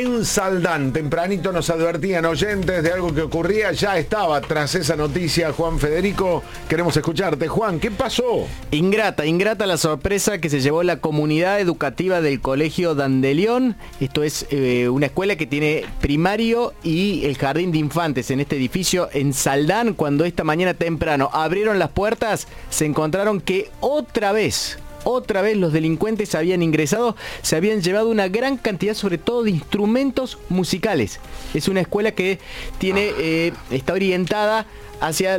en Saldán. Tempranito nos advertían oyentes de algo que ocurría. Ya estaba tras esa noticia Juan Federico. Queremos escucharte. Juan, ¿qué pasó? Ingrata la sorpresa que se llevó la comunidad educativa del Colegio Dandelión. Esto es una escuela que tiene primario y el jardín de infantes en este edificio en Saldán. Cuando esta mañana temprano abrieron las puertas, se encontraron que otra vez los delincuentes habían ingresado, se habían llevado una gran cantidad, sobre todo de instrumentos musicales. Es una escuela que tiene, está orientada hacia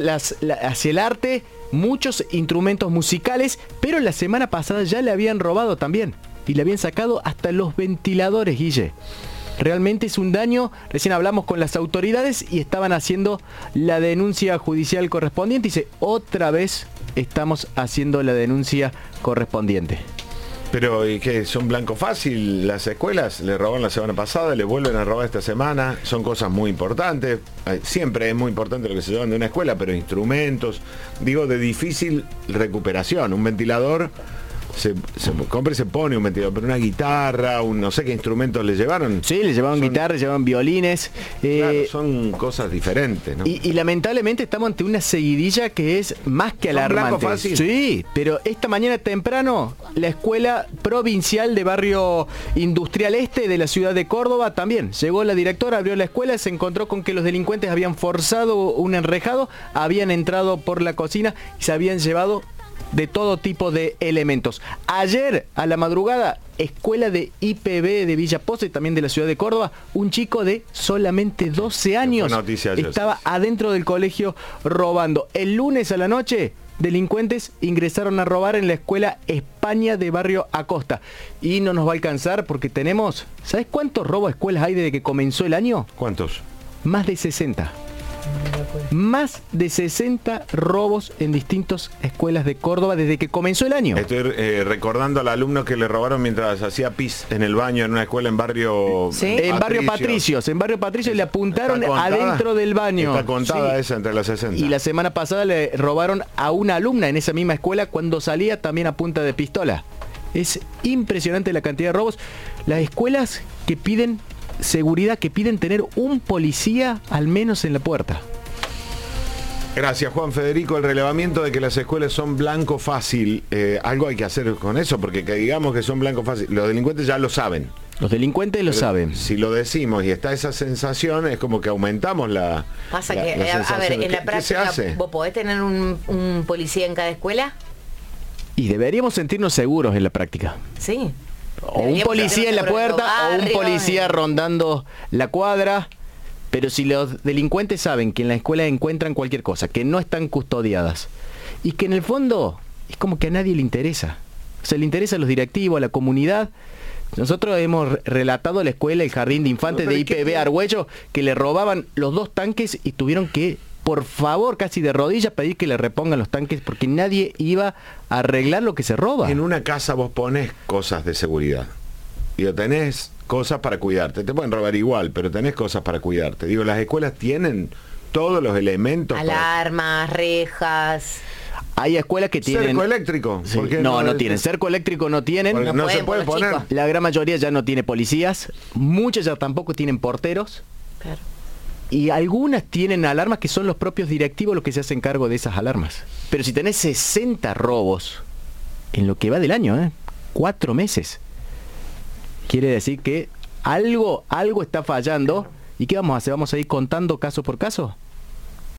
el arte, muchos instrumentos musicales, pero la semana pasada ya le habían robado también. Y le habían sacado hasta los ventiladores, Guille. Realmente es un daño. Recién hablamos con las autoridades y estaban haciendo la denuncia judicial correspondiente. Dice, otra vez estamos haciendo la denuncia correspondiente. Pero, ¿y qué? ¿Son blanco fácil las escuelas? Le robaron la semana pasada, le vuelven a robar esta semana. Son cosas muy importantes. Siempre es muy importante lo que se llevan de una escuela, pero instrumentos, digo, de difícil recuperación. Un ventilador se compra y se pone un ventilador, pero una guitarra, no sé qué instrumentos le llevaron. Sí, le llevaban guitarras, llevaban violines. Claro, son cosas diferentes, ¿no? Y lamentablemente estamos ante una seguidilla que es más que alarmante. Fácil. Sí, pero esta mañana temprano, la escuela provincial de Barrio Industrial Este de la ciudad de Córdoba también. Llegó la directora, abrió la escuela, se encontró con que los delincuentes habían forzado un enrejado, habían entrado por la cocina y se habían llevado de todo tipo de elementos. Ayer a la madrugada, escuela de IPB de Villa Postre, también de la ciudad de Córdoba, un chico de solamente 12 años estaba adentro del colegio robando. El lunes a la noche, delincuentes ingresaron a robar en la escuela España de Barrio Acosta. Y no nos va a alcanzar porque tenemos, ¿sabes cuántos robos a escuelas hay desde que comenzó el año? ¿Cuántos? Más de 60. Más de 60 robos en distintas escuelas de Córdoba desde que comenzó el año. Estoy recordando al alumno que le robaron mientras hacía pis en el baño en una escuela en Barrio... ¿Sí? En Barrio Patricios. En Barrio Patricios le apuntaron adentro del baño. Está contada, sí. Esa entre las 60. Y la semana pasada le robaron a una alumna en esa misma escuela cuando salía también a punta de pistola. Es impresionante la cantidad de robos. Las escuelas que piden seguridad, que piden tener un policía al menos en la puerta. Gracias, Juan Federico. El relevamiento de que las escuelas son blanco fácil, algo hay que hacer con eso, porque que digamos que son blanco fácil, los delincuentes ya lo saben. Los delincuentes lo saben. Si lo decimos y está esa sensación, es como que aumentamos la... Pasa que, a ver, en la práctica, ¿vos podés tener un policía en cada escuela? Y deberíamos sentirnos seguros en la práctica. Sí. O un policía en la puerta, o un policía rondando la cuadra. Pero si los delincuentes saben que en la escuela encuentran cualquier cosa, que no están custodiadas, y que en el fondo es como que a nadie le interesa. O sea, le interesa a los directivos, a la comunidad. Nosotros hemos relatado la escuela, el jardín de infantes de IPB Argüello, que le robaban los 2 tanques y tuvieron que, por favor, casi de rodillas, pedir que le repongan los tanques porque nadie iba a arreglar lo que se roba. En una casa vos pones cosas de seguridad. Y tenés cosas para cuidarte. Te pueden robar igual, pero tenés cosas para cuidarte. Digo, las escuelas tienen todos los elementos. Alarmas, rejas. Hay escuelas que tienen... ¿Cerco eléctrico? Sí. No tienen. Cerco eléctrico no tienen. No se puede poner. Chicos. La gran mayoría ya no tiene policías. Muchas ya tampoco tienen porteros. Claro. Y algunas tienen alarmas que son los propios directivos los que se hacen cargo de esas alarmas. Pero si tenés 60 robos en lo que va del año, 4 meses... Quiere decir que algo está fallando. ¿Y qué vamos a hacer? ¿Vamos a ir contando caso por caso?